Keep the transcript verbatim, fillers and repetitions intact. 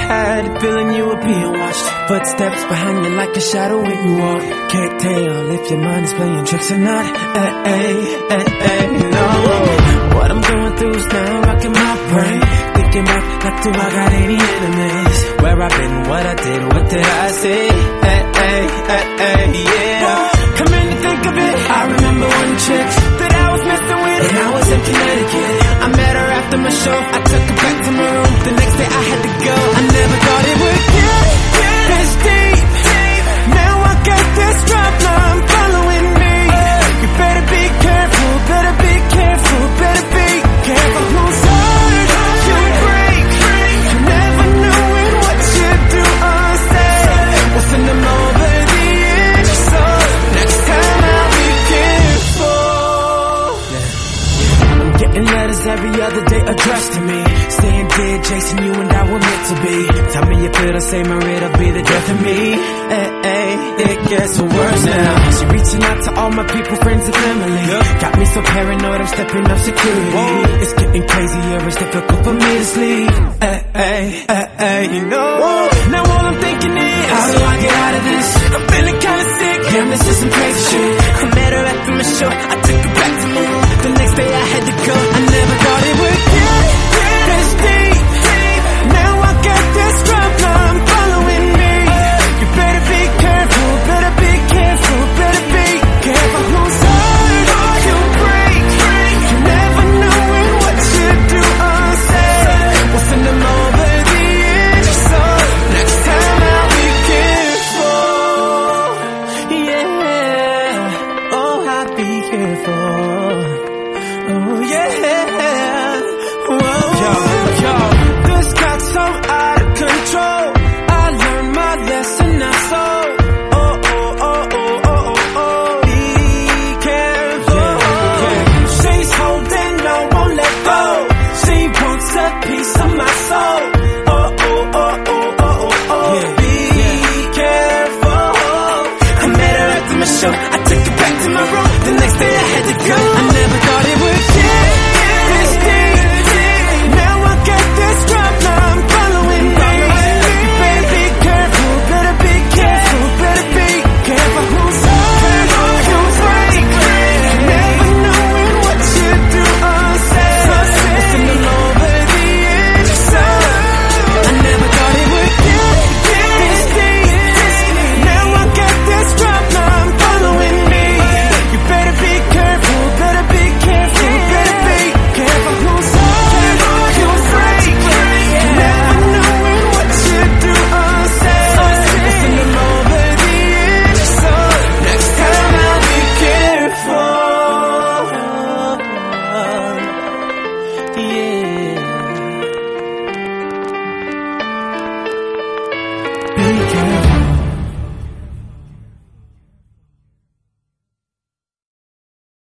had a feeling you were being watched. Footsteps behind you like a shadow when you walk. Can't tell if your mind is playing tricks or not. Hey, hey, hey, hey, no. What I'm going through is now rocking my brain. Thinking back, like, do I got any enemies? Where I've been, what I did, what did I say? Hey, hey, hey, hey, yeah. Come in to think of it, I remember one chick that I was messing with, and I was in Connecticut. I met her after my show, I took her back to my room. The next day I had to go, I never thought it would get this deep. Now I got this problem following me. You better be careful, better be careful, better be careful whose heart you break. You never know what you do or say. We'll send them over the edge, so next time I'll be careful. I'm getting letters every other day addressed to me, saying, dear Jason, you and I were meant to be. Tell me you feel the same, or it'll be the death of me. Hey, hey, it gets worse now. She reaching out to all my people, friends and family. Got me so paranoid, I'm stepping up security. Whoa. It's getting crazier, it's difficult for me to sleep. Hey, hey, hey, hey, you know. Now all I'm thinking is, how do I get out of this? I'm feeling kinda sick, damn, this is some crazy shit. I met her after my show, I took her back to my room. The next day I had to go, I never thought it would get this deep. Now I got this problem following me. You better be careful, better be careful, better be careful whose heart you break. You never know what you do or say. We'll send them over the edge, so next time I'll be careful. Yeah, oh, I'll be careful. Oh yeah. Whoa. Yo, yo.